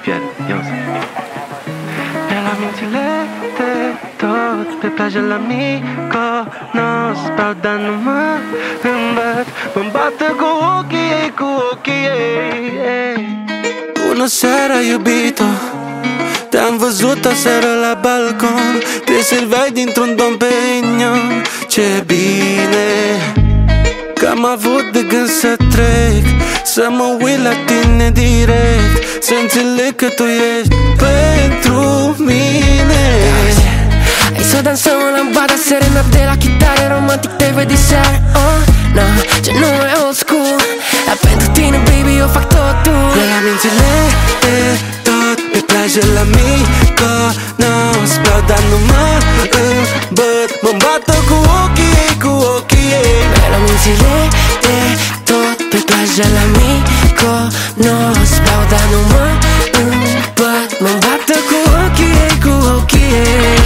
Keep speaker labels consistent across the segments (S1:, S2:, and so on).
S1: pierde, ia uzi. Pe la mințile de tot, pe plajă la Mykonos, beau, dar nu mă îmbăt, mă-mi bată cu ochii ei, cu ochii ei. Bună seara, iubito, te-am văzut aseară la balcon, te serveai dintr-un Dom Perignon. Ce bine că am avut de gând să trec, să mă uit la tine direct, să înțeleg că tu ești pentru mine.
S2: Hai să dansăm în lambada, serenat de la chitare, romantic te vedi seara. Oh, no, ce nu e old school, dar pentru tine, baby, eu fac totul.
S1: De la mințile de tot, pe plajă la Mykonos, beau, dar nu mă îmbăt, mă-mi bată cu ochii ei, cu ochii ei.
S2: De la mințile de tot, pe plajă la Mykonos, beau, dar nu mă îmbăt, mă-mi bată cu ochii ei, cu ochii ei.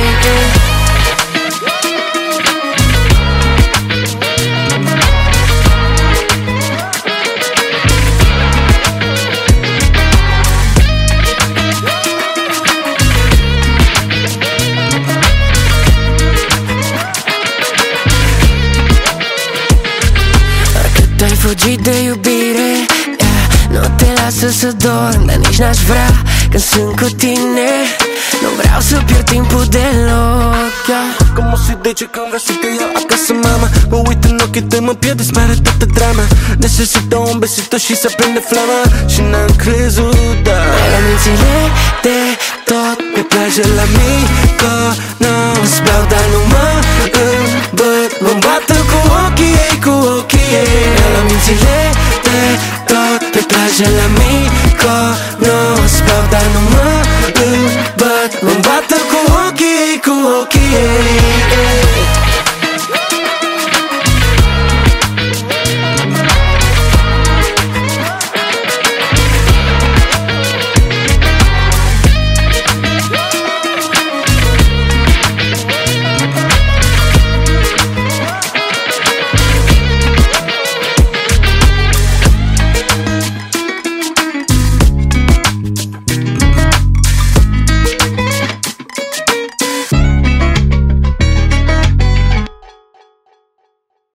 S2: Ai fugit de iubire, yeah. Nu te lasă să dorm, dar nici n-aș vrea când sunt cu tine. Nu vreau să pierd timpul deloc, yeah.
S1: Como se dice că vreau să te iau acasă, mama. Mă uit în ochii tăi, mă pierd, dispare toată drama. Necesită un besito și să prinde flama. Și n-am crezut, da.
S2: De la mințile de tot,
S1: pe plajă la Mykonos, beau, dar nu mă îmbăt, mă-mi bată cu ochii ei, cu ochii ei. De la mințile de tot, pe plajă la Mykonos, beau, dar nu mă îmbăt, mă-mi bată cu ochii ei, cu ochii ei.